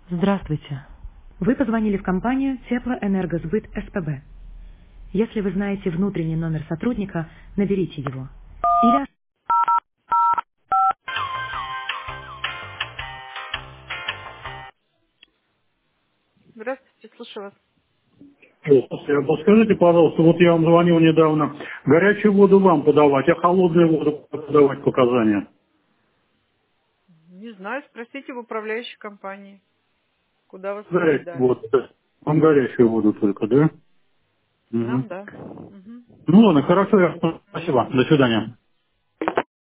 Здравствуйте. Вы позвонили в компанию Теплоэнергосбыт СПБ. Если вы знаете внутренний номер сотрудника, наберите его. Или... Здравствуйте, слушаю вас. Подскажите, пожалуйста, вот я вам звонил недавно, горячую воду вам подавать, а холодную воду подавать показания? Не знаю, спросите в управляющей компании, куда вас Горячую передали. воду, да. Вам горячую воду только, да? Нам Мгм. да. Мгм. Ну ладно, хорошо, спасибо, до свидания.